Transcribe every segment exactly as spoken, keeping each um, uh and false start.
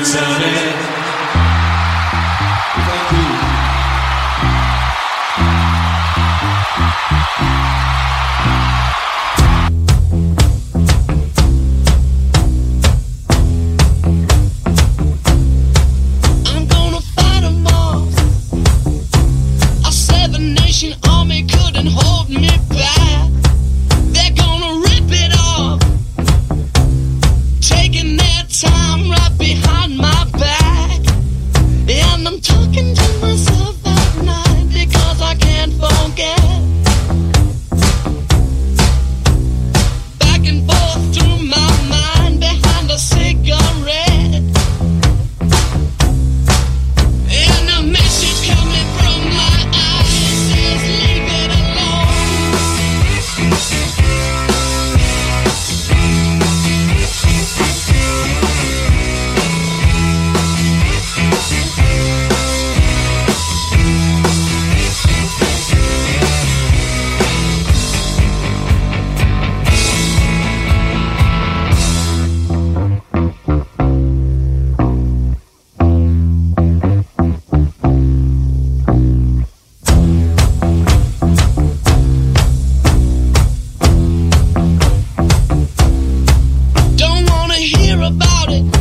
turn it. Thank you. I'm gonna fight 'em all. A seven nation army couldn't hold me back. They're gonna rip it off, taking their time right behind my back. And I'm talking to myself at night because I can't forget. Back and forth through my mind behind a cigarette. And a message coming from my eyes says leave it alone. Don't wanna hear about it.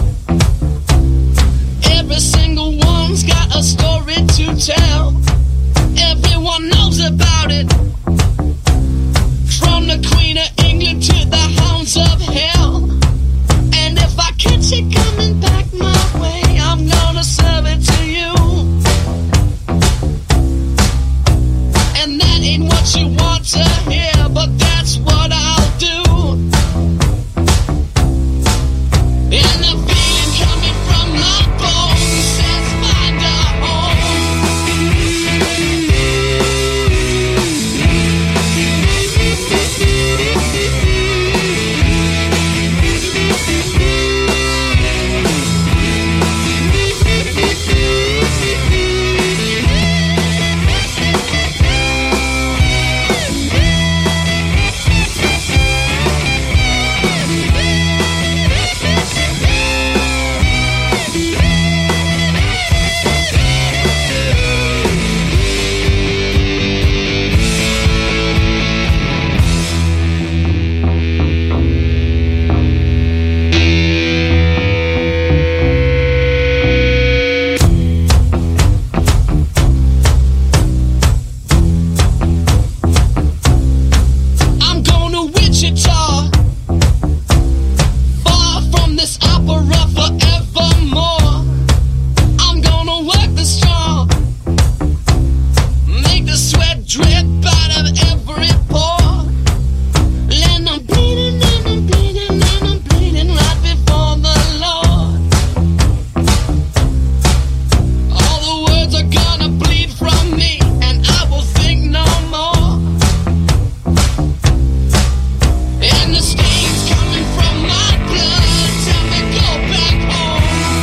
Every single one's got a story to tell. Everyone knows about it. From the Queen of England to the hounds of hell. And if I catch it coming back my way, I'm gonna serve it to you. And that ain't what you want to hear, but that's what I'll do. And the feeling coming from my bones says find a home. I'm going to Wichita, far from this opera forevermore. I'm gonna work the straw, make the sweat drip out of every pore. And I'm bleeding and I'm bleeding and I'm bleeding right before the Lord. All the words are gonna bleed from me, and I will think no more. And the stains coming from my blood tell me go back home.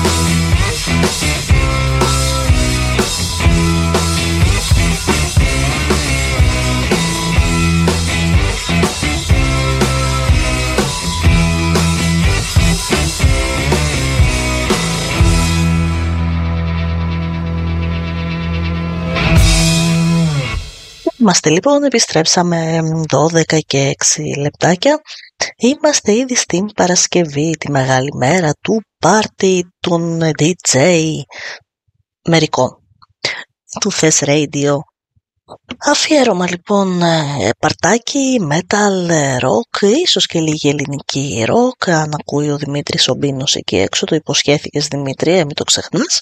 Είμαστε λοιπόν, επιστρέψαμε δώδεκα και έξι λεπτάκια. Είμαστε ήδη στην Παρασκευή, τη μεγάλη μέρα του πάρτι των ντι τζέι μερικών, του Θες Radio. Αφιέρωμα λοιπόν, ε, παρτάκι, metal, rock, ίσως και λίγη ελληνική rock. Αν ακούει ο Δημήτρης ο Μπίνος εκεί έξω, το υποσχέθηκες Δημήτρη, μην το ξεχνάς.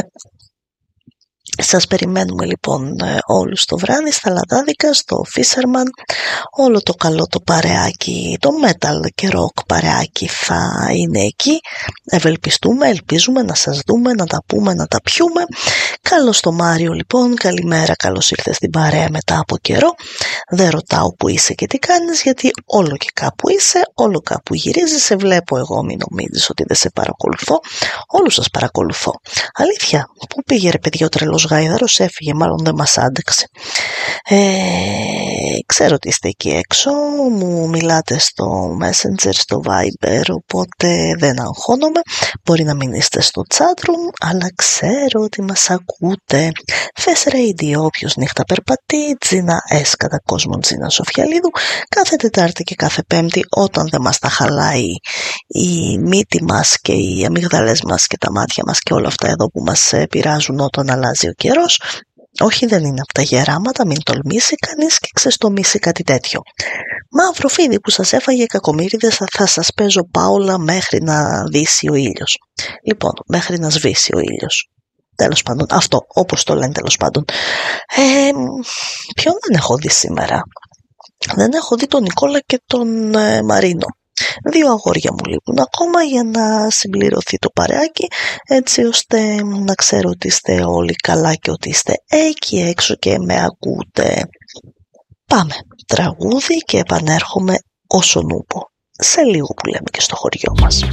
Σας περιμένουμε λοιπόν όλους το βράδυ στα Λαδάδικα, στο Fisherman. Όλο το καλό το παρεάκι, το metal και rock παρεάκι θα είναι εκεί. Ευελπιστούμε, ελπίζουμε να σας δούμε, να τα πούμε, να τα πιούμε. Καλώς το Μάριο λοιπόν, καλημέρα, καλώς ήρθες στην παρέα μετά από καιρό. Δεν ρωτάω που είσαι και τι κάνεις, γιατί όλο και κάπου είσαι, όλο κάπου γυρίζεις. Σε βλέπω εγώ, μην νομίζεις ότι δεν σε παρακολουθώ. Όλους σας παρακολουθώ. Αλήθεια, πού πήγε ρε παιδιά ο τρελός γάιδαρος έφυγε, μάλλον δεν μας άντεξε. Ε, ξέρω ότι είστε εκεί έξω, μου μιλάτε στο Messenger, στο Viber, οπότε δεν αγχώνομαι. Μπορεί να μην είστε στο chatroom, αλλά ξέρω ότι μας ακούτε. Fes Radio, όποιος νύχτα περπατεί, Τζίνα S κατά κόσμο, Τζίνα Σοφιαλίδου, κάθε Τετάρτη και κάθε Πέμπτη, όταν δεν μας τα χαλάει η μύτη μας και οι αμυγδαλές μας και τα μάτια μας και όλα αυτά εδώ που μας πειράζουν όταν αλλάζει ο καιρός. Όχι, δεν είναι από τα γεράματα, μην τολμήσει κανείς και ξεστομίσει κάτι τέτοιο. Μαύρο φίδι που σας έφαγε κακομοίριδες, θα, θα σας παίζω Πάολα μέχρι να δύσει ο ήλιος. Λοιπόν, μέχρι να σβήσει ο ήλιος. Τέλος πάντων, αυτό, όπως το λένε τέλος πάντων. Ε, ποιον δεν έχω δει σήμερα? Δεν έχω δει τον Νικόλα και τον ε, Μαρίνο. Δύο αγόρια μου λείπουν ακόμα για να συμπληρωθεί το παρεάκι, έτσι ώστε να ξέρω ότι είστε όλοι καλά και ότι είστε εκεί έξω και με ακούτε. Πάμε, τραγούδι και επανέρχομαι όσο νούπο. Σε λίγο που λέμε και στο χωριό μας.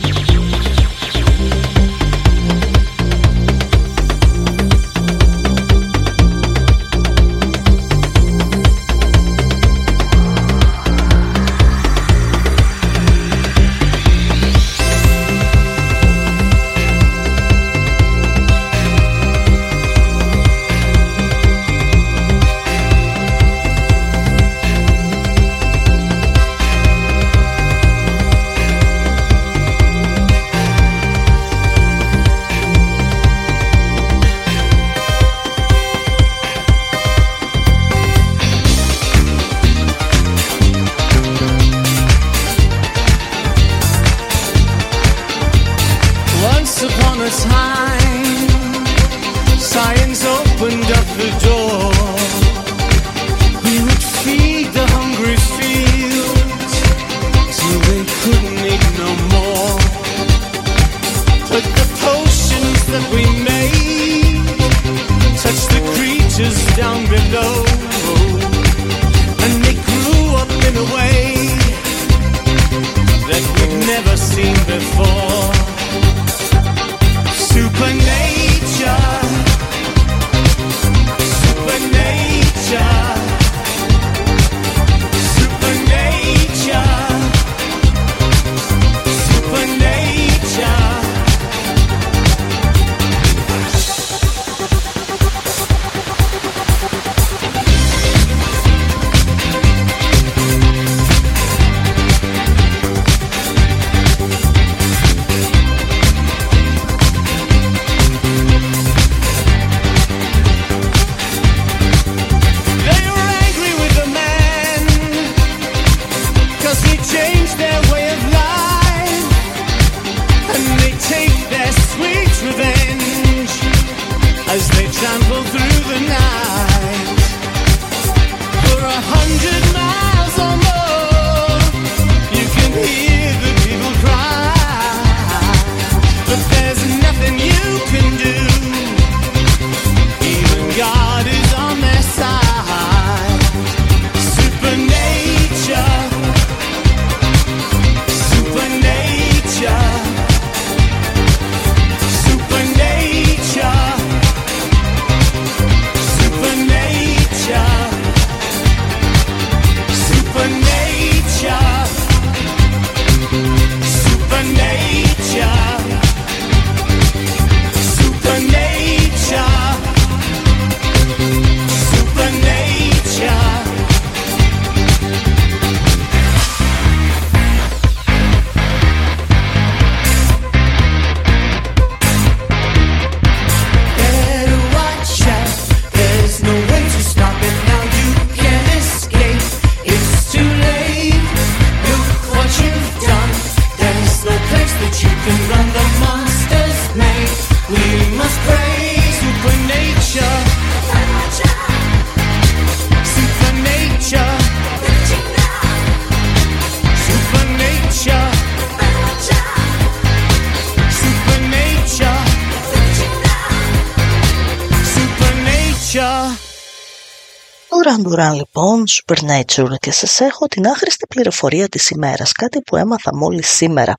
Duran Duran λοιπόν, Supernature, και σας έχω την άχρηστη πληροφορία της ημέρας, κάτι που έμαθα μόλις σήμερα.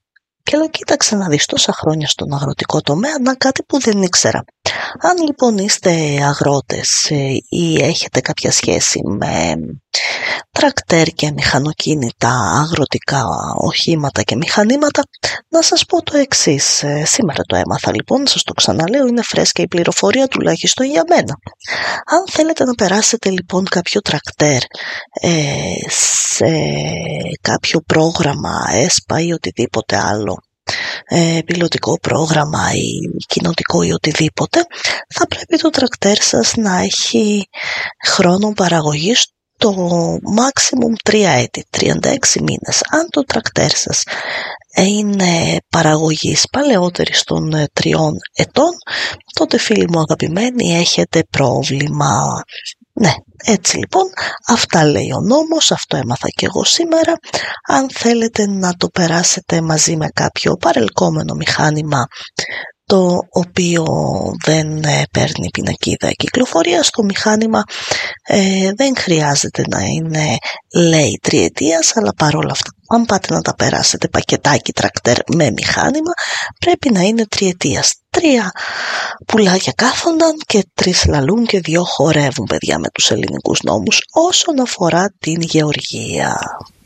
Και λέω, κοίταξε να δεις, τόσα χρόνια στον αγροτικό τομέα, να κάτι που δεν ήξερα. Αν λοιπόν είστε αγρότες ή έχετε κάποια σχέση με τρακτέρ και μηχανοκίνητα, αγροτικά οχήματα και μηχανήματα, να σας πω το εξής. Σήμερα το έμαθα λοιπόν, σας το ξαναλέω, είναι φρέσκια η πληροφορία τουλάχιστον για μένα. Αν θέλετε να περάσετε λοιπόν κάποιο τρακτέρ ε, σε κάποιο πρόγραμμα, ΕΣΠΑ ή οτιδήποτε άλλο, ε, πιλωτικό πρόγραμμα ή κοινοτικό ή οτιδήποτε, θα πρέπει το τρακτέρ σας να έχει χρόνο παραγωγής το maximum τρία έτη, τριάντα έξι μήνες. Αν το τρακτέρ σας είναι παραγωγής παλαιότερη των τριών ετών, τότε φίλοι μου αγαπημένοι έχετε πρόβλημα. Ναι, έτσι λοιπόν, αυτά λέει ο νόμος, αυτό έμαθα και εγώ σήμερα. Αν θέλετε να το περάσετε μαζί με κάποιο παρελκόμενο μηχάνημα, το οποίο δεν παίρνει πινακίδα κυκλοφορίας, το μηχάνημα ε, δεν χρειάζεται να είναι, λέει, τριετίας, αλλά παρόλα αυτά, αν πάτε να τα περάσετε πακετάκι τρακτέρ με μηχάνημα, πρέπει να είναι τριετίας. Τρία πουλάκια κάθονταν και τρεις λαλούν και δυο χορεύουν, παιδιά, με τους ελληνικούς νόμους όσον αφορά την γεωργία.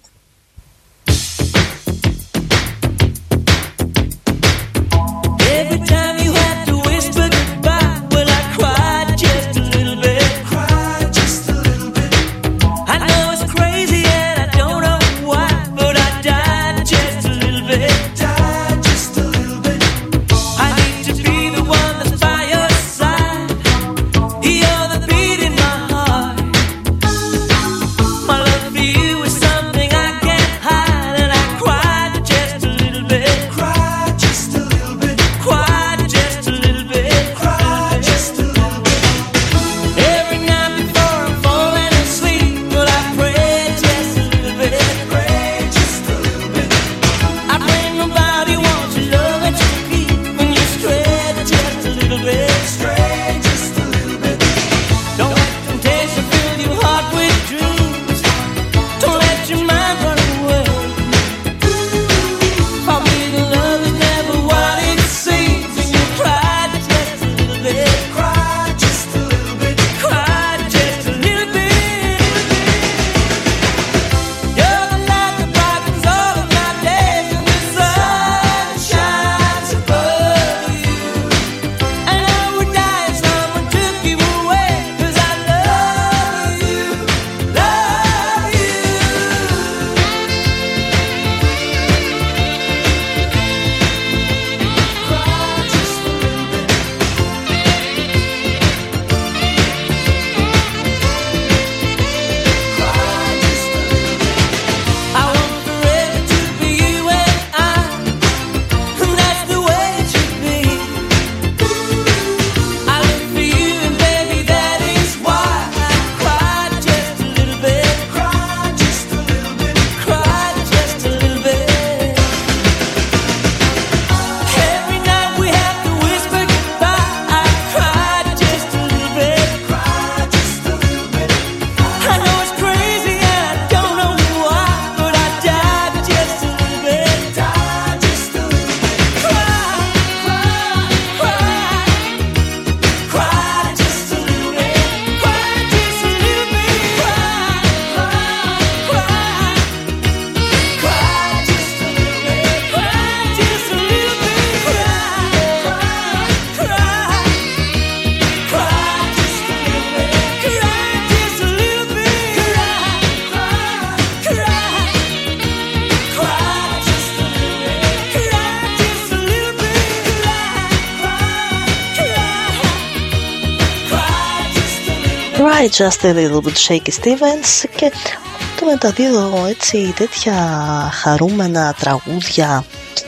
Cry Just a Little Bit, Shaky Stevens, και το μεταδίδω έτσι τέτοια χαρούμενα τραγούδια.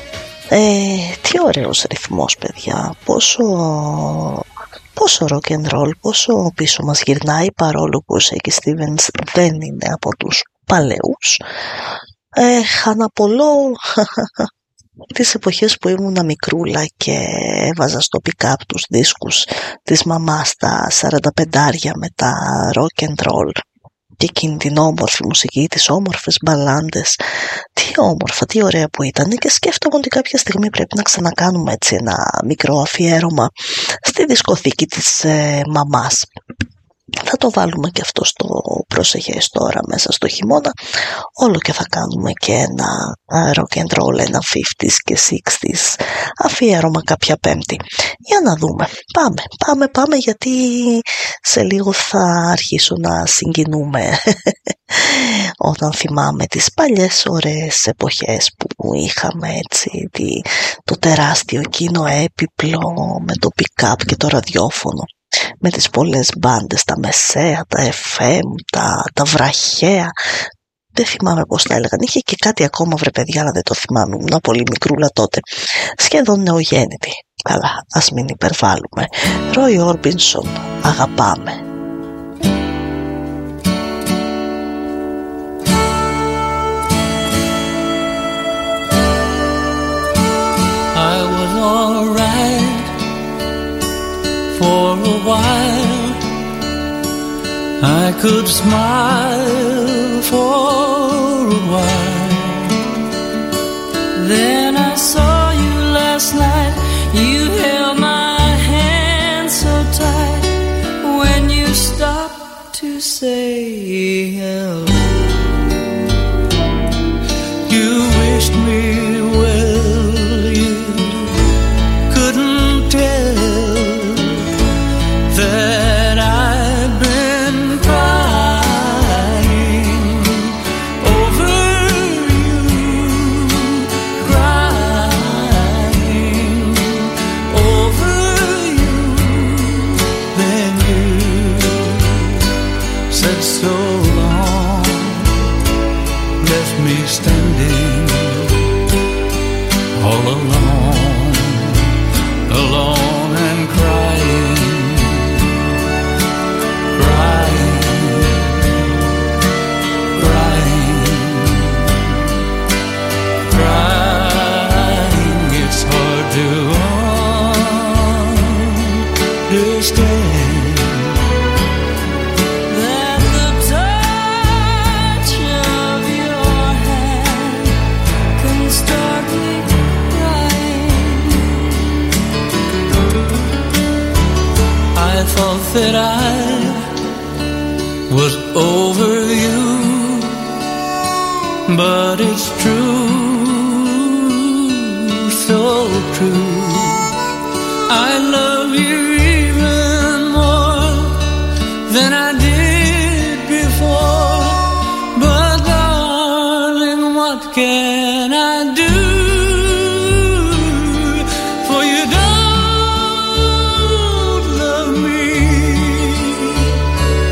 Ε, τι ωραίος ρυθμός, παιδιά, πόσο, πόσο rock and roll, πόσο πίσω μας γυρνάει, παρόλο που ο Shaky Stevens δεν είναι από τους παλαιούς. Ε, αναπολώ τις εποχές που ήμουνα μικρούλα και έβαζα στο pick-up τους δίσκους της μαμάς τα σαρανταπεντάρια με τα rock and roll. και εκείνη την όμορφη μουσική, τις όμορφες μπαλάντες. Τι όμορφα, τι ωραία που ήταν, και σκέφτομαι ότι κάποια στιγμή πρέπει να ξανακάνουμε έτσι ένα μικρό αφιέρωμα στη δισκοθήκη της ε, μαμάς. Θα το βάλουμε και αυτό στο προσεχές τώρα μέσα στο χειμώνα. Όλο και θα κάνουμε και ένα rock and roll, ένα πενηκάς και εξήντα αφιέρωμα κάποια Πέμπτη. Για να δούμε. Πάμε, πάμε, πάμε, γιατί σε λίγο θα αρχίσω να συγκινούμε όταν θυμάμαι τις παλιές ωραίες εποχές που είχαμε έτσι το τεράστιο κοινό έπιπλο με το pick-up και το ραδιόφωνο, με τις πολλές μπάντες, τα μεσαία, τα εφ εμ, τα, τα βραχαία. Δεν θυμάμαι πώς τα έλεγαν. Είχε και κάτι ακόμα, βρε παιδιά, αλλά δεν το θυμάμαι. Ήμουν πολύ μικρούλα τότε. Σχεδόν νεογέννητη. Καλά, ας μην υπερβάλλουμε. Roy Orbison, αγαπάμε. I was alright for a while. I could smile for a while. Then I saw you last night. You held my hand so tight. When you stopped to say hello, you wished me well. You couldn't tell that I'd been crying over you, crying over you. Then you said so long, left me standing all alone, alone and crying. That I was over you, but it's true, so true. I love you even more than I did before, but darling, what can I do?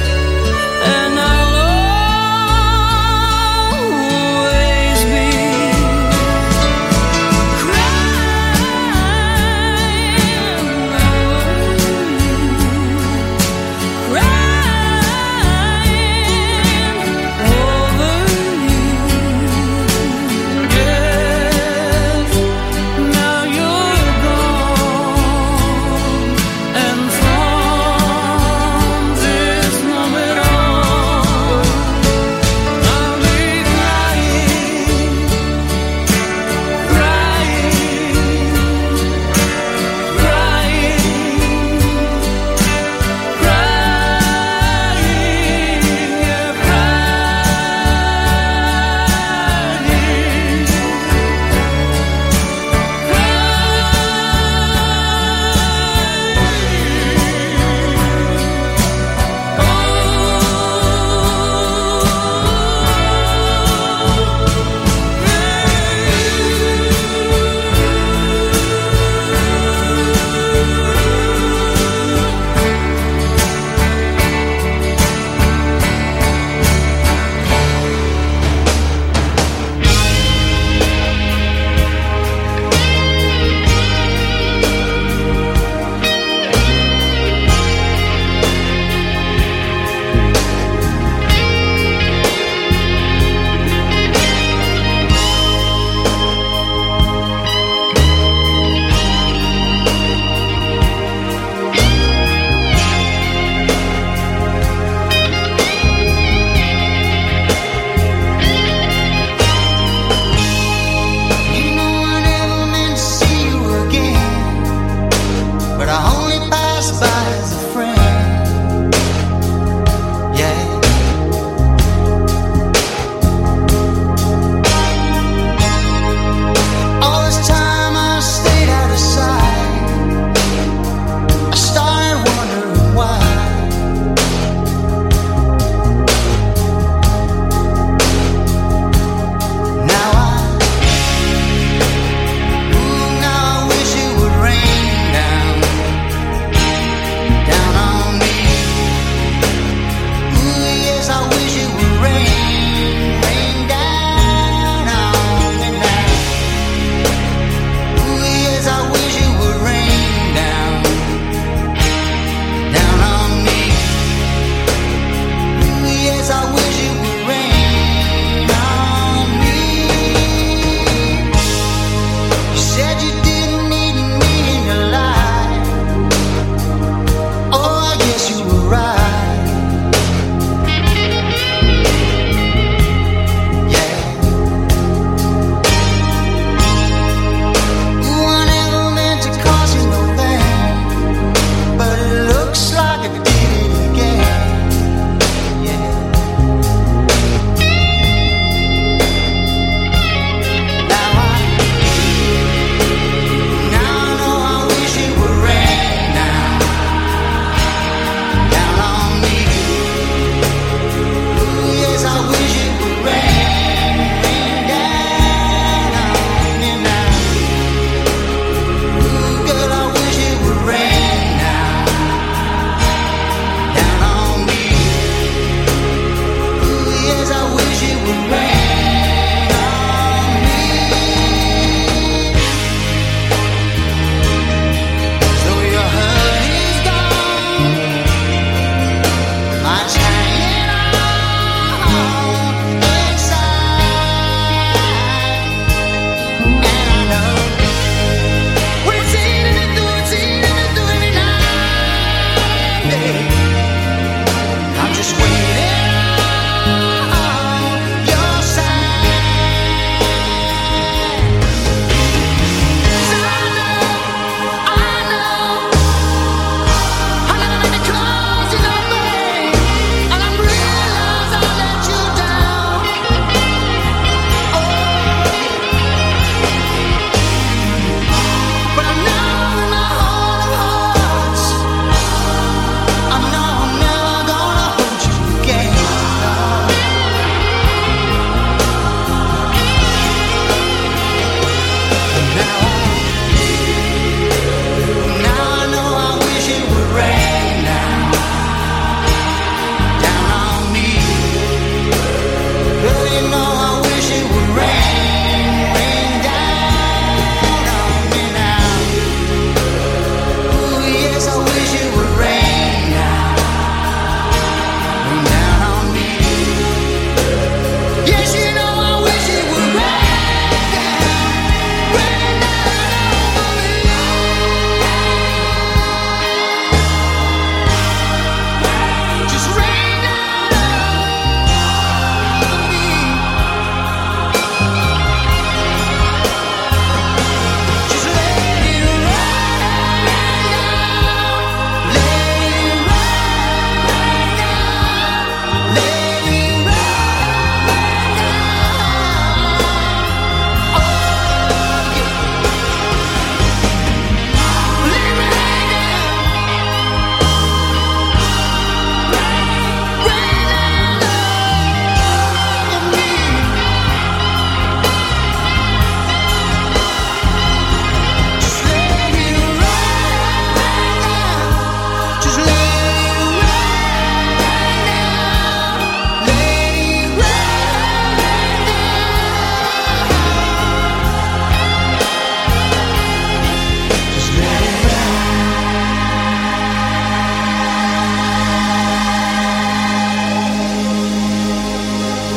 Be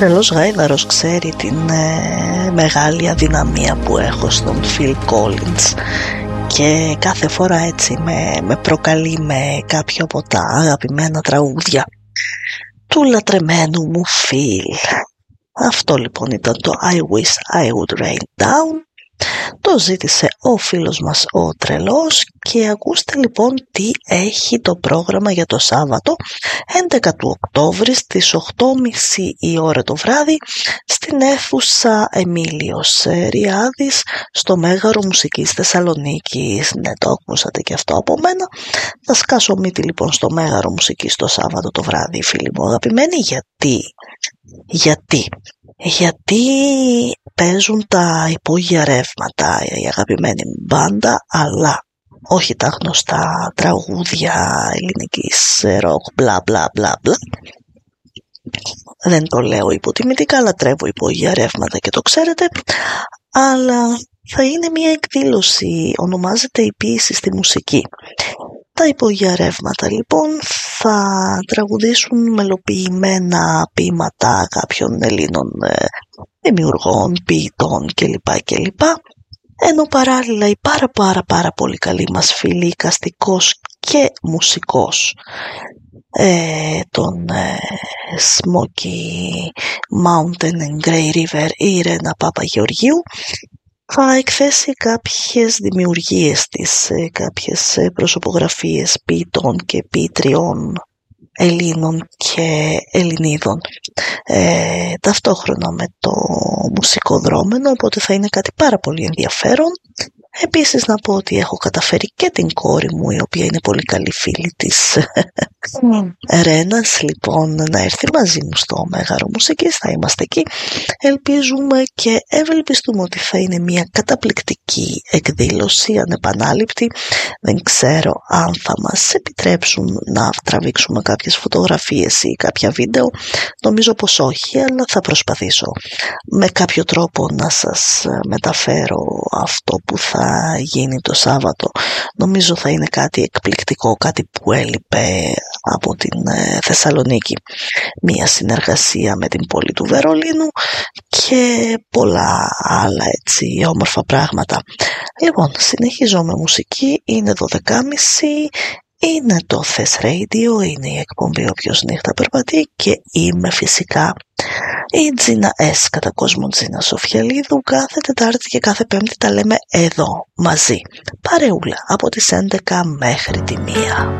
Τρελός γάιδαρος ξέρει την ε, μεγάλη αδυναμία που έχω στον Phil Collins και κάθε φορά έτσι με, με προκαλεί με κάποιο από τα αγαπημένα τραγούδια του λατρεμένου μου Phil. Αυτό λοιπόν ήταν το I Wish I Would Rain Down. Το ζήτησε ο φίλος μας ο Τρελός και ακούστε λοιπόν τι έχει το πρόγραμμα για το Σάββατο έντεκα του Οκτώβρη στις οκτώ και μισή η ώρα το βράδυ στην αίθουσα Εμίλιος Ριάδης στο Μέγαρο Μουσικής Θεσσαλονίκης. Ναι, το ακούσατε και αυτό από μένα. Θα σκάσω μύτη λοιπόν στο Μέγαρο Μουσικής το Σάββατο το βράδυ, φίλοι μου αγαπημένοι. Γιατί, γιατί γιατί παίζουν τα υπόγεια ρεύματα, η αγαπημένη μου μπάντα, αλλά όχι τα γνωστά τραγούδια ελληνικής ροκ μπλα μπλα μπλα μπλα. Δεν το λέω υποτιμητικά, λατρεύω υπόγεια ρεύματα και το ξέρετε, αλλά θα είναι μια εκδήλωση, ονομάζεται η ποίηση στη μουσική. Τα υπόγεια ρεύματα λοιπόν θα τραγουδήσουν μελοποιημένα ποίηματα κάποιων Ελλήνων ε, δημιουργών, ποιητών κλπ. κλπ. Ενώ παράλληλα η πάρα πάρα πάρα πολύ καλή μας φίλη εικαστικός και μουσικός ε, των ε, Smoky Mountain and Grey River, η Ρένα Παπαγεωργίου, θα εκθέσει κάποιες δημιουργίες της, κάποιες προσωπογραφίες ποιητών και ποιητριών Ελλήνων και Ελληνίδων ε, ταυτόχρονα με το μουσικό δρόμενο, οπότε θα είναι κάτι πάρα πολύ ενδιαφέρον. Επίσης να πω ότι έχω καταφέρει και την κόρη μου, η οποία είναι πολύ καλή φίλη της mm. Ρένας, λοιπόν να έρθει μαζί μου στο Μέγαρο Μουσικής. Θα είμαστε εκεί, ελπίζουμε και ευελπιστούμε ότι θα είναι μια καταπληκτική εκδήλωση, ανεπανάληπτη. Δεν ξέρω αν θα μας επιτρέψουν να τραβήξουμε κάποιες φωτογραφίες ή κάποια βίντεο, νομίζω πως όχι, αλλά θα προσπαθήσω με κάποιο τρόπο να σας μεταφέρω αυτό που θα θα γίνει το Σάββατο. Νομίζω θα είναι κάτι εκπληκτικό, κάτι που έλειπε από την Θεσσαλονίκη. Μια συνεργασία με την πόλη του Βερολίνου και πολλά άλλα έτσι όμορφα πράγματα. Λοιπόν, συνεχίζω με μουσική, είναι δώδεκα και μισή. Είναι το Thess Radio, είναι η εκπομπή «Όποιος νύχτα περπατεί» και είμαι φυσικά η Τζίνα S, κατά κόσμο Τζίνα Σοφιαλίδου. Κάθε Τετάρτη και κάθε Πέμπτη τα λέμε εδώ μαζί, παρεούλα, από τις έντεκα μέχρι τη μία.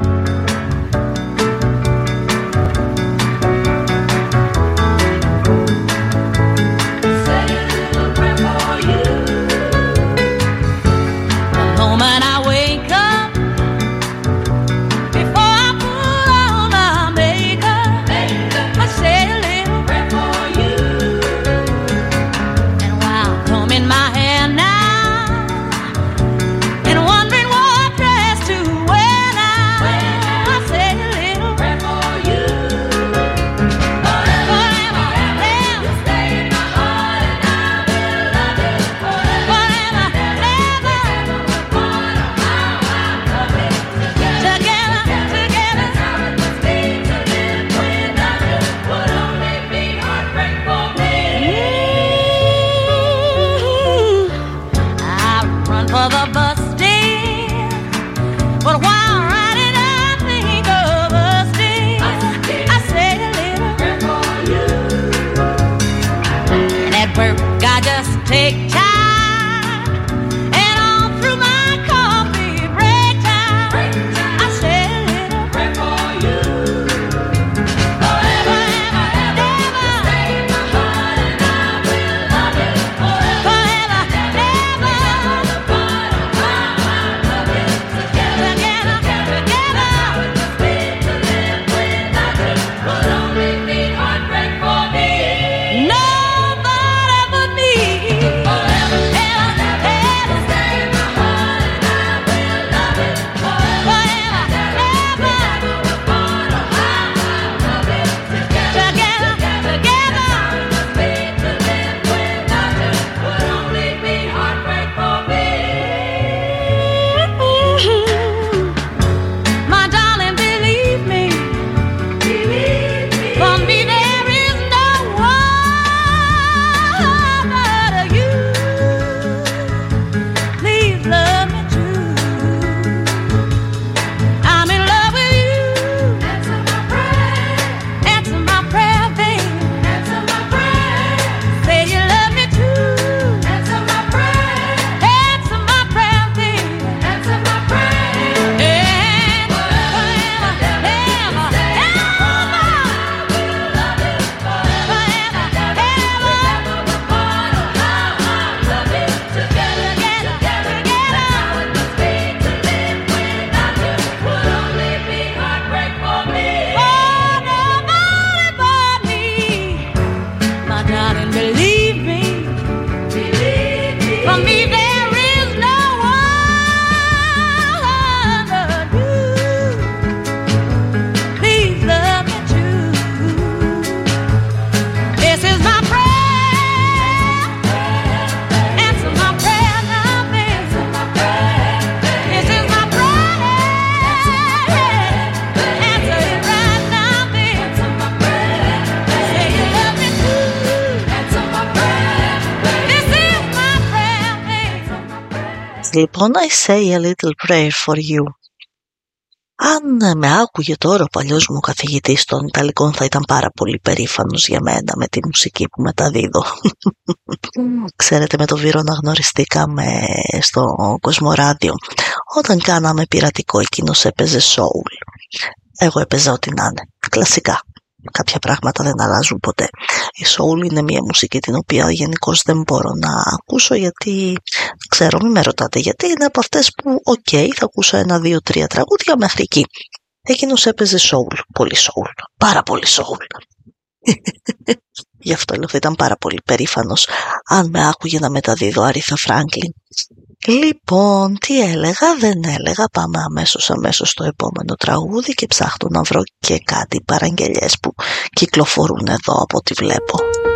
Together Λοιπόν, I say a little prayer for you. Αν με άκουγε τώρα ο παλιός μου καθηγητής των Ιταλικών θα ήταν πάρα πολύ περήφανος για μένα με τη μουσική που μεταδίδω. Ξέρετε, με το Βύρωνα γνωριστήκαμε στο Κοσμοράδιο. Όταν κάναμε πειρατικό εκείνος έπαιζε soul. Εγώ έπαιζα ό,τι να είναι, κλασικά. Κάποια πράγματα δεν αλλάζουν ποτέ. Η soul είναι μια μουσική την οποία γενικώς δεν μπορώ να ακούσω γιατί, ξέρω, μην με ρωτάτε γιατί, είναι από αυτές που οκ, okay, θα ακούσω ένα, δύο, τρία τραγούδια μέχρι εκεί. Εκείνος έπαιζε soul, πολύ soul, πάρα πολύ soul. Γι' αυτό λέω θα ήταν πάρα πολύ περήφανος αν με άκουγε να μεταδίδω Aretha Franklin. Λοιπόν, τι έλεγα, δεν έλεγα, πάμε αμέσως αμέσως στο επόμενο τραγούδι και ψάχνω να βρω και κάτι παραγγελιές που κυκλοφορούν εδώ από ό,τι βλέπω.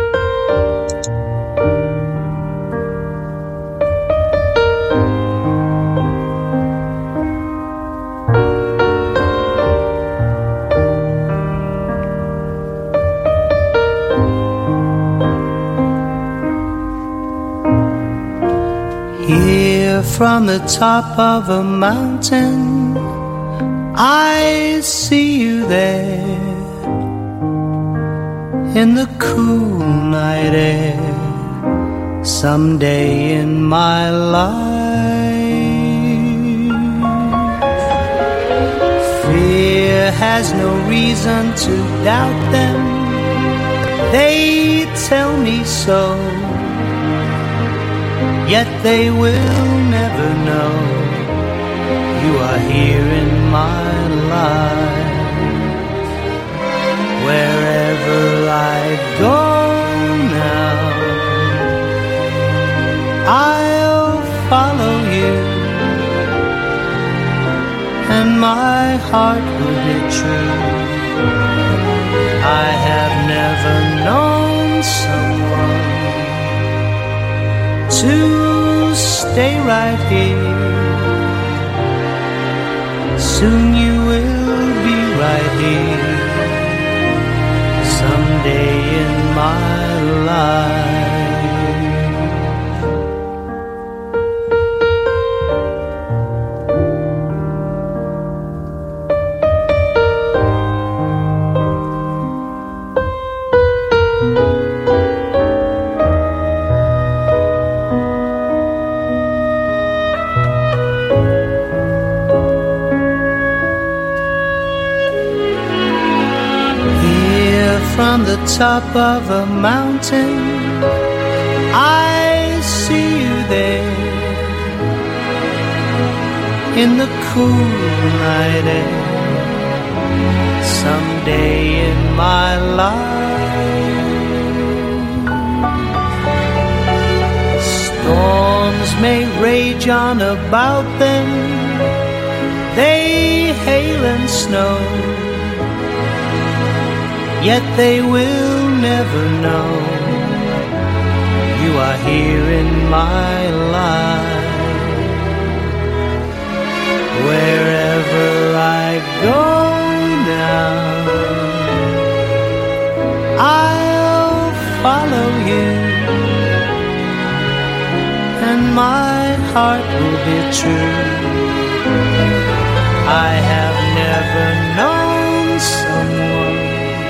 Here from the top of a mountain, I see you there in the cool night air. Someday in my life, fear has no reason to doubt them. They tell me so. Yet they will never know you are here in my life. Wherever I go now, I'll follow you, and my heart will be true. I have never known someone to stay right here. Soon you will be right here. Someday in my life. From the top of a mountain, I see you there in the cool night air. Someday in my life, storms may rage on about them, they hail and snow. Yet they will never know you are here in my life. Wherever I go now, I'll follow you, and my heart will be true. I have never known someone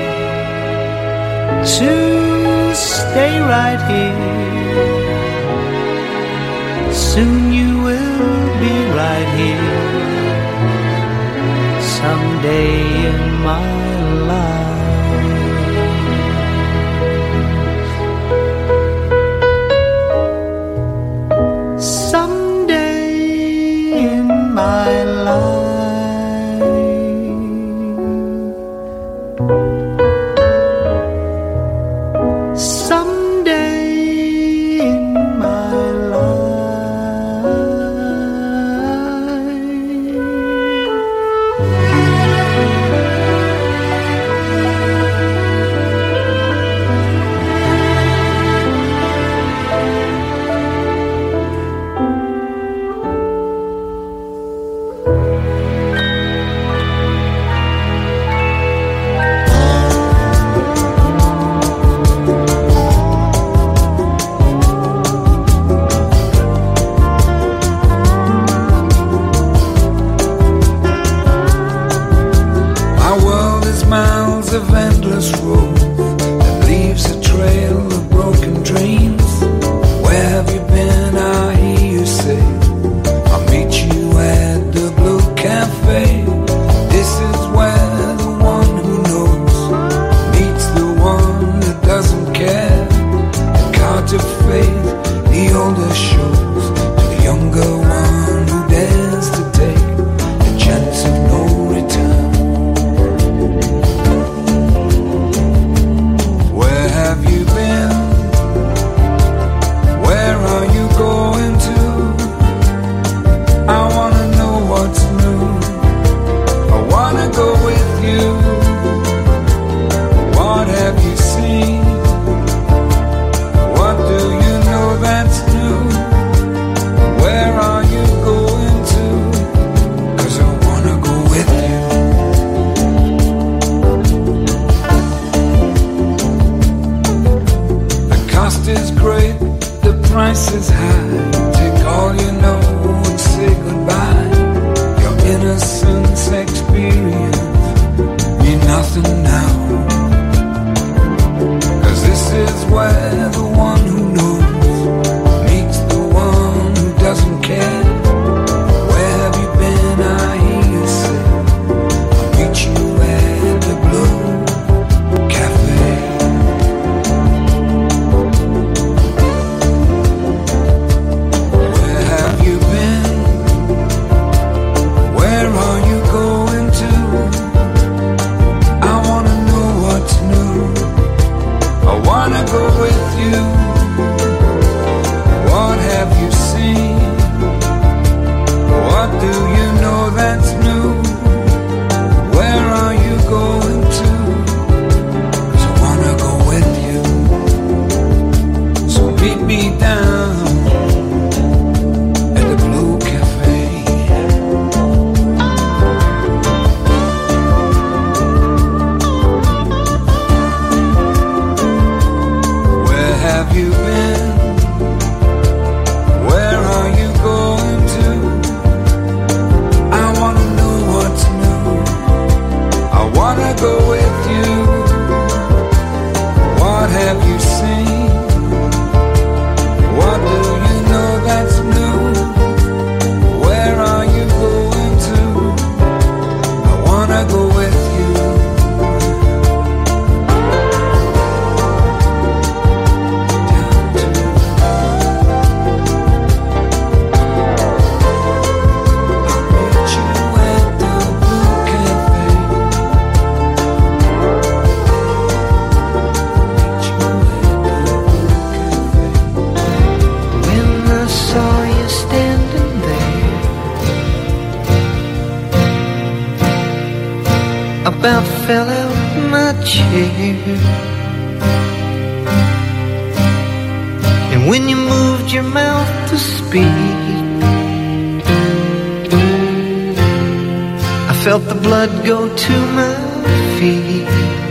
to stay right here. Soon you will be right here. Someday in my life. Someday in my life. cafe. This is where the one who knows meets the one that doesn't care. The cards of faith, the older shows to the younger one who dares to take the chance of no return. Where have you been? Where are you going to? I wanna know what's new. I wanna go with you. What have you seen? What do you know that's new? Where are you going to? 'Cause I wanna go with you. The cost is great, the price is high. Take all you know and say goodbye. Your innocence experience mean nothing now. 'Cause this is where the one who knows meets the one who doesn't care. Where have you been? I hear you say, I'll meet you at the Blue Cafe. Where have you been? Where are you going to? I wanna know what's new. I wanna go with you. What have you seen? What do you know that's new? Where are you going to? 'Cause I wanna go with you. So meet me down at the Blue Cafe. Where have you been? Where are you going to? I wanna know what's new. I wanna go with you. What have you seen? What do you know that's new? Where are you going to? I wanna go with you. When I saw you standing there, I about fell out my chair. And when you moved your mouth to speak, I felt the blood go to my feet.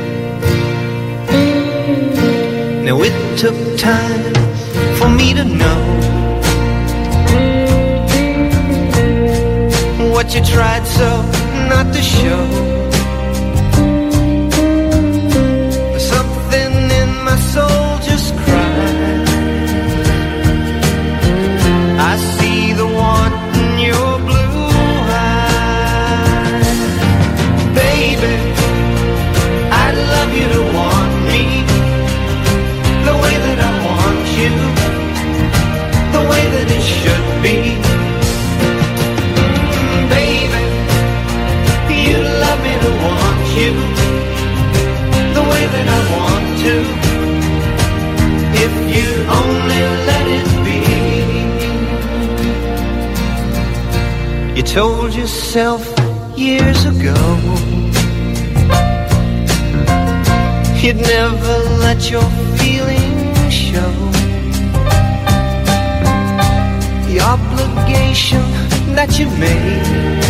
Now it took time for me to know what you tried so not to show. Something in my soul just cried. I see the want in your blue eyes. Baby, I'd love you to want me the way that I want you, the way that it should be. Baby, you love me to want you the way that I want to, if you only let it be. You told yourself years ago you'd never let your feelings show. The obligation that you made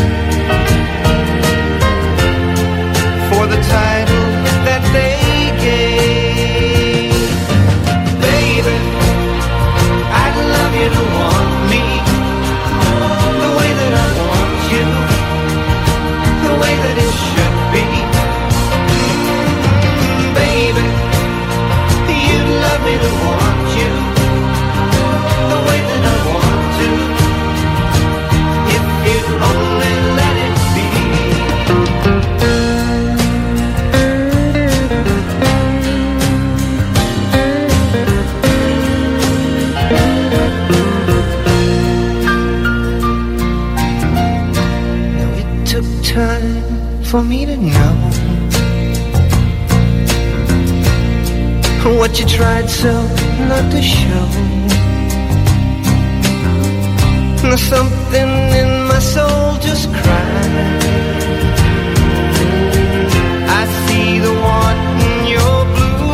for the title that they gave. Baby, I'd love you to want me the way that I want you, the way that it should be. Baby, you'd love me to want you the way that I want to, if you'd only let time for me to know what you tried so not to show. Something in my soul just cried. I see the want in your blue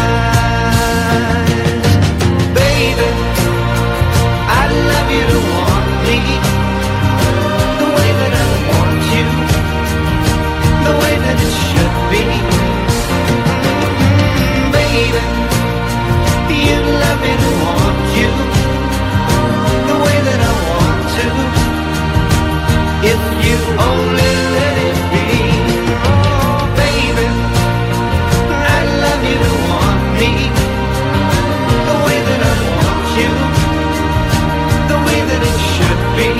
eyes. Baby, I'd love you to want me the way that I want you, the way that it should be. Mm-hmm, baby, you'd love me to want you the way that I want to, if you only let it be. Oh, baby, I'd love you to want me the way that I want you, the way that it should be.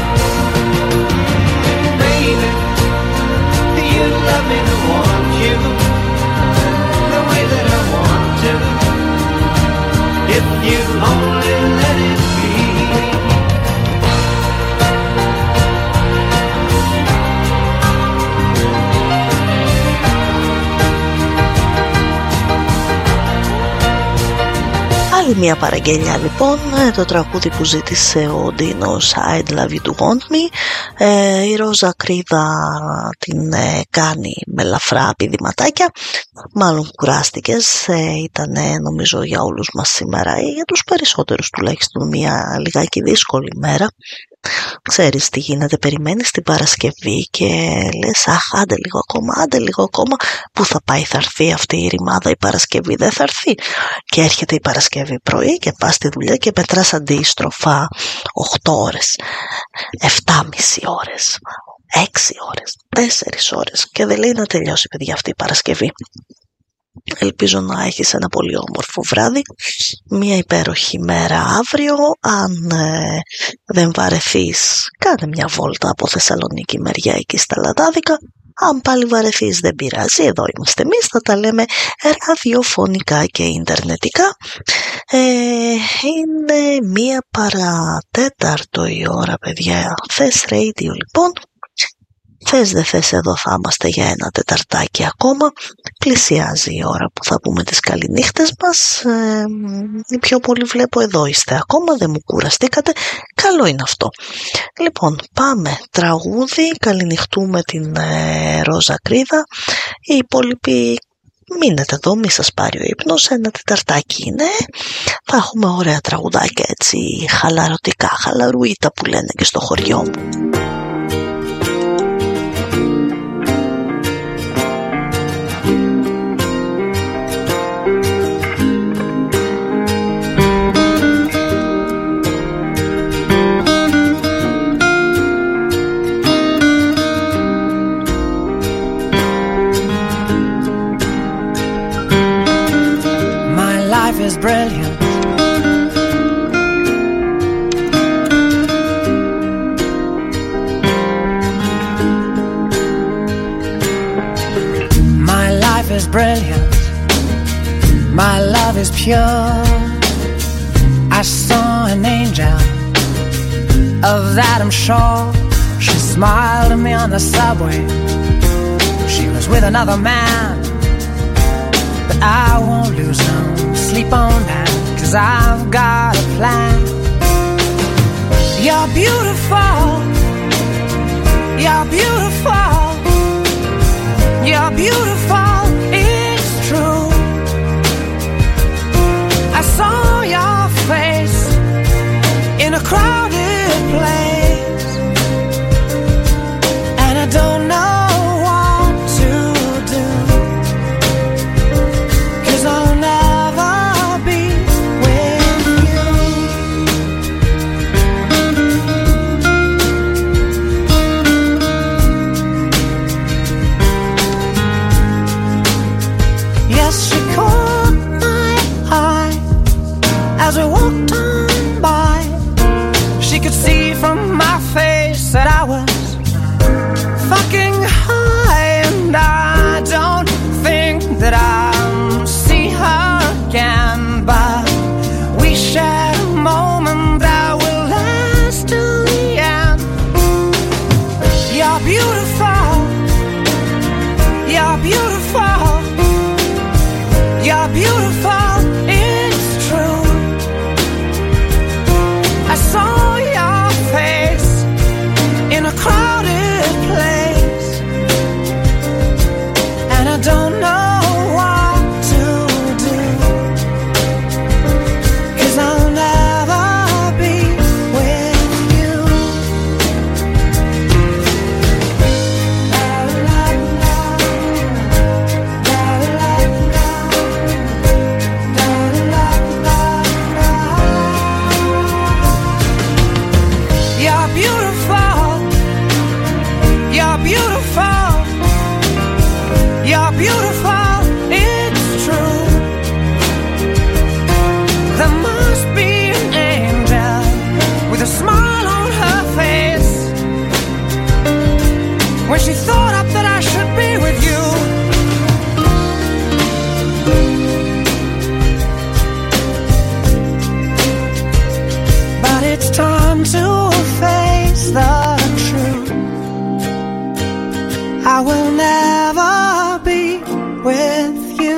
Baby, you'd love me to want you the way that I want to, if you only let it be. Άλλη μια παραγγελιά λοιπόν, το τραγούδι που ζήτησε ο Ντίνος, I'd love you to want me. ε, η Ρόζα Κρίδα την ε, κάνει με ελαφρά πηδηματάκια, μάλλον κουράστηκες, ε, ήταν νομίζω για όλους μας σήμερα ή για τους περισσότερους τουλάχιστον μια λιγάκι δύσκολη μέρα. Ξέρεις τι γίνεται, περιμένεις την Παρασκευή και λες αχ άντε λίγο ακόμα, άντε λίγο ακόμα, πού θα πάει, θα έρθει αυτή η ρημάδα, η Παρασκευή δεν θα έρθει, και έρχεται η Παρασκευή πρωί και πας στη δουλειά και πετράς αντίστροφα οκτώ ώρες, επτά και μισή ώρες, έξι ώρες, τέσσερις ώρες και δεν λέει να τελειώσει παιδιά αυτή η Παρασκευή. Ελπίζω να έχεις ένα πολύ όμορφο βράδυ, μια υπέροχη μέρα αύριο. Αν ε, δεν βαρεθείς, κάνε μια βόλτα από Θεσσαλονίκη μεριά εκεί στα Λαδάδικα. Αν πάλι βαρεθείς δεν πειράζει, εδώ είμαστε εμείς, θα τα λέμε ραδιοφωνικά και ιντερνετικά. ε, Είναι μία παρατέταρτο η ώρα παιδιά, Θες Radio λοιπόν. Θες δεν θες, εδώ θα είμαστε για ένα τεταρτάκι ακόμα. Πλησιάζει η ώρα που θα πούμε τις καληνύχτες μας. ε, Οι πιο πολύ βλέπω εδώ είστε ακόμα, δεν μου κουραστήκατε. Καλό είναι αυτό. Λοιπόν, πάμε τραγούδι, καληνυχτούμε την ε, Ρόζα Κρίδα. Οι υπόλοιποι μείνετε εδώ, μη σας πάρει ο ύπνος, ένα τεταρτάκι είναι. Θα έχουμε ωραία τραγουδάκια έτσι χαλαρωτικά, χαλαρουίτα που λένε και στο χωριό μου. Is brilliant. My life is brilliant. My love is pure. I saw an angel, of that I'm sure. She smiled at me on the subway. She was with another man, but I won't lose no sleep on that, 'cause I've got a plan. You're beautiful, you're beautiful, you're beautiful, it's true. I saw your face in a crowded place, and I don't know grown up that I should be with you. But it's time to face the truth. I will never be with you.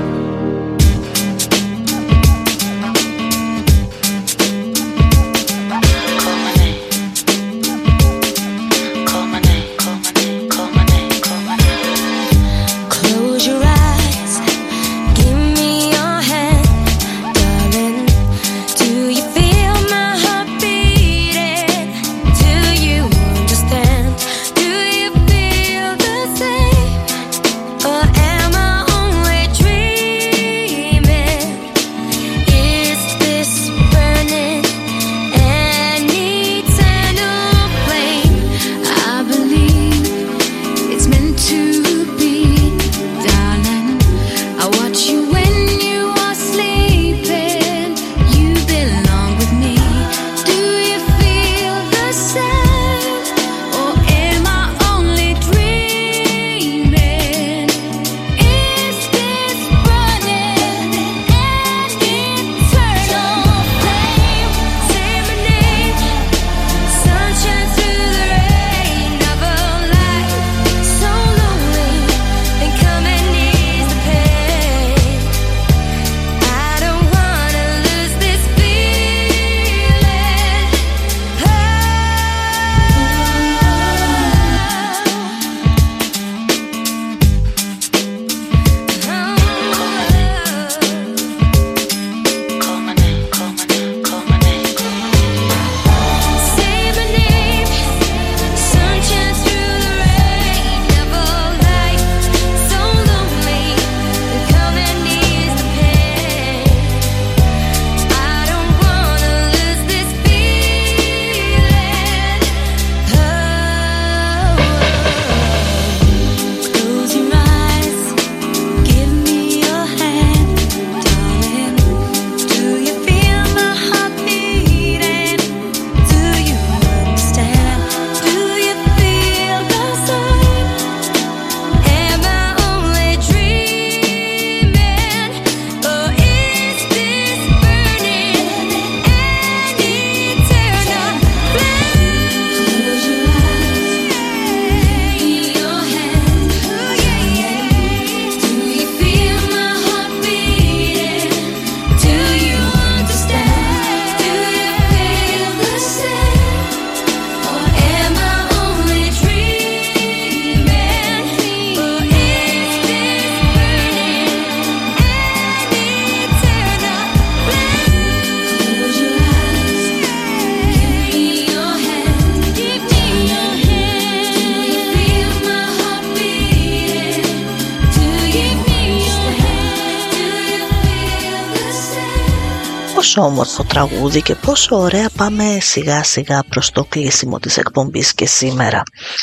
Πόσο όμορφο τραγούδι και πόσο ωραία πάμε σιγά σιγά προς το κλείσιμο της εκπομπής και σήμερα.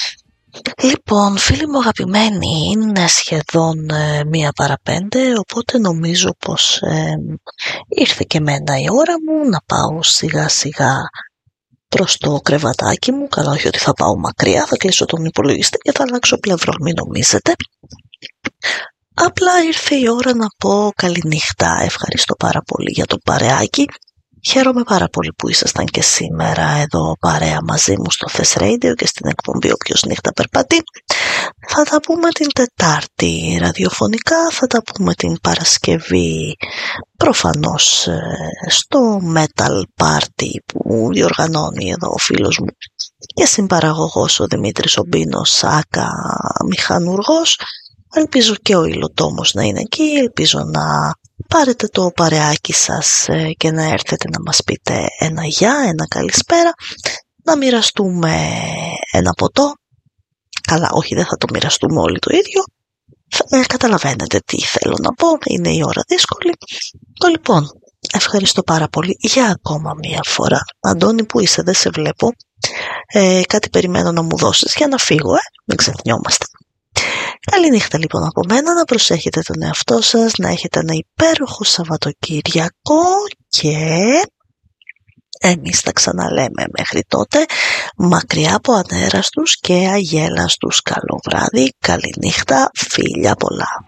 Λοιπόν, φίλοι μου αγαπημένοι, είναι σχεδόν ε, μία παρά πέντε, οπότε νομίζω πως ε, ήρθε και εμένα η ώρα μου να πάω σιγά σιγά προς το κρεβατάκι μου. Καλά, όχι ότι θα πάω μακριά, θα κλείσω τον υπολογιστή και θα αλλάξω πλευρό, μην νομίζετε. Απλά ήρθε η ώρα να πω καληνύχτα. Ευχαριστώ πάρα πολύ για το παρεάκι. Χαίρομαι πάρα πολύ που ήσασταν και σήμερα εδώ παρέα μαζί μου στο Thess Radio και στην εκπομπή Όποιος νύχτα περπατεί. Θα τα πούμε την Τετάρτη ραδιοφωνικά, θα τα πούμε την Παρασκευή προφανώς στο Metal Party που διοργανώνει εδώ ο φίλος μου και συμπαραγωγός ο Δημήτρης Ομπίνος, άκα μηχανουργός. Ελπίζω και ο Υλοτόμος να είναι εκεί, ελπίζω να πάρετε το παρεάκι σας και να έρθετε να μας πείτε ένα γεια, ένα καλησπέρα, να μοιραστούμε ένα ποτό. Καλά, όχι, δεν θα το μοιραστούμε όλοι το ίδιο. Ε, καταλαβαίνετε τι θέλω να πω, είναι η ώρα δύσκολη. Το λοιπόν, ευχαριστώ πάρα πολύ για ακόμα μία φορά. Αντώνη, που είσαι, δεν σε βλέπω. Ε, κάτι περιμένω να μου δώσεις για να φύγω, ε, μην ξεχνιόμαστε. Καληνύχτα λοιπόν από μένα, να προσέχετε τον εαυτό σας, να έχετε ένα υπέροχο Σαββατοκύριακο και Εμείς τα ξαναλέμε μέχρι τότε, μακριά από ανέραστους και αγέλαστους. Καλό βράδυ, καληνύχτα, φίλια πολλά.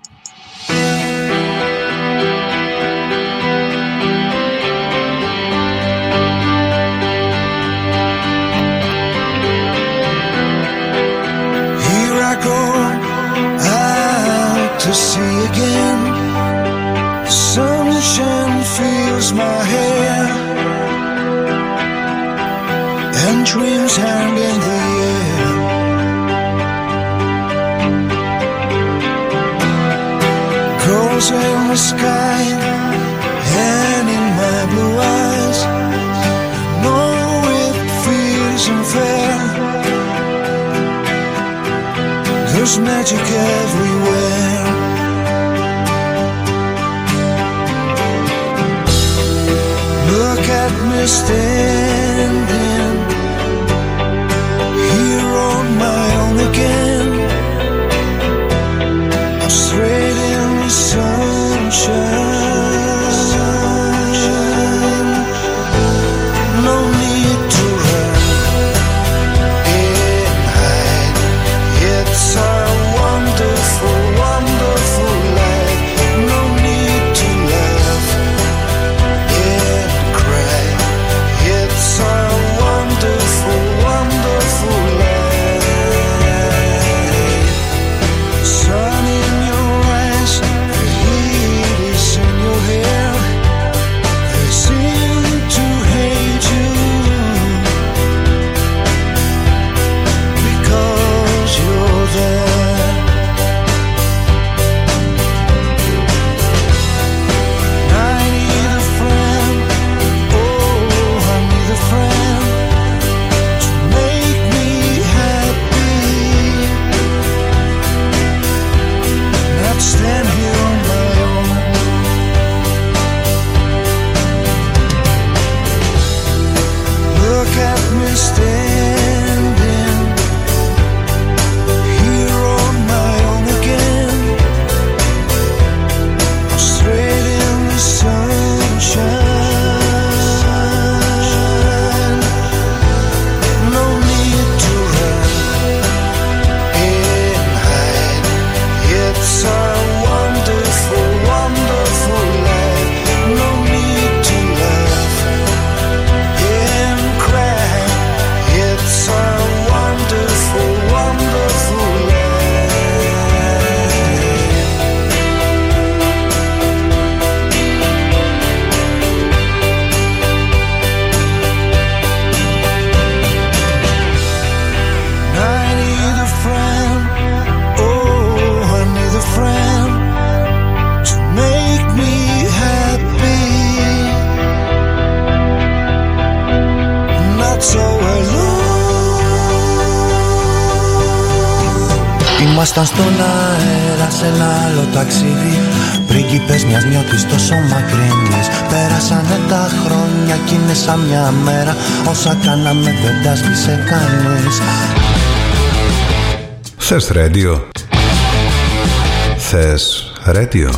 Here I go out to see again. Sunshine fills my hair, and dreams hang in the air. Goes in the sky and in my blue eyes. No, it feels unfair. There's magic everywhere. Look at me standing here on my own again. I'm straight in the sunshine. No need to run and hide. It's a wonderful, wonderful life. No need to laugh and cry. It's a wonderful, wonderful life. Sun in your eyes, the heat is in your hair. They seem to hate you because you're there. I need a friend, oh, I need a friend to make me happy. Not stand here on my own. Look at me standing here on my own again. I'm straight in the sunshine. No need to run and hide. It's a wonderful, wonderful life. No need to laugh and cry. It's a wonderful, wonderful I need a friend, oh, I need a friend to make me happy. Not so alone. Ήμασταν στον αέρα σε ένα άλλο ταξίδι, πρίγκιπες μιας νιώτης τόσο μακρινής. Πέρασανε τα χρόνια κι είναι σαν μια μέρα, όσα κάναμε δεν τα σβήσε κανείς. Θες ρέντιο? Θες ρέντιο?